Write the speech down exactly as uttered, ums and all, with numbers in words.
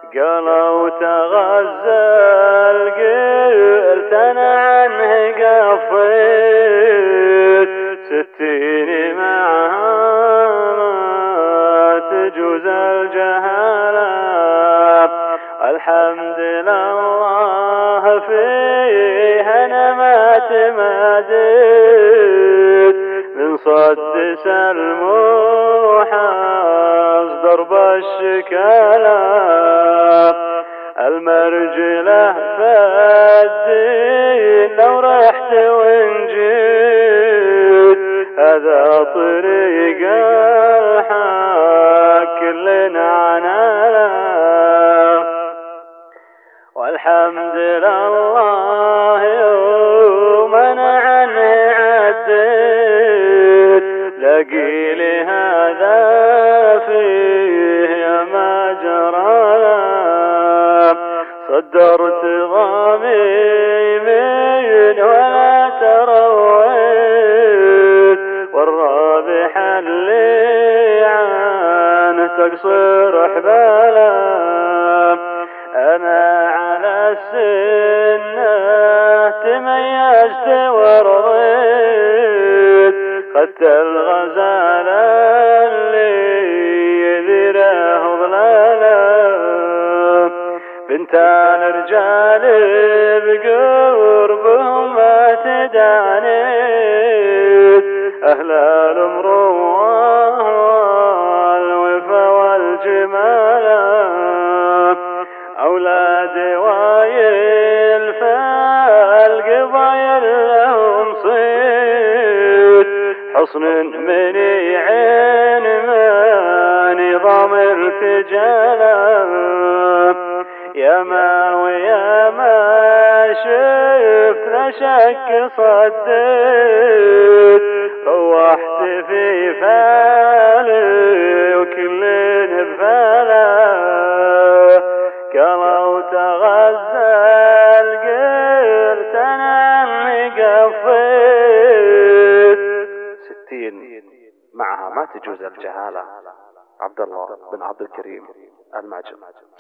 قالوا تغزل قلت انا عنه قفيت ستين معها ما تجوز الجهالة. الحمد لله فيها انا ما تماديت من صد سلموحة ضرب الشكالة. المرجلة فالدين لو رحت ونجيت هذا طريق الحق كلنا عناله. والحمد لله يوم انا عنه عديت لقي لي هذا فيه ما جرى. صدرت ضميمين ولا ترويت والرابح اللي عنه تقصر حباله. انا على السنة تميزت ورضيت خدت الغزال اللي يذره ظلاله. بنتان رجال بقربهم ما تدانيت اهل المروه والوفا والجمال. اولاد وايل فالقبايل لهم صيت حصن منيعين ما نظام ارتجاله. يا ما ويا ما شفت لا شك صديت روحت في فالي وكل بفاله. قالوا تغزل قلت انا عني قفيت ستين معها ما تجوز الجهالة. عبد الله بن عبد الكريم المعجم.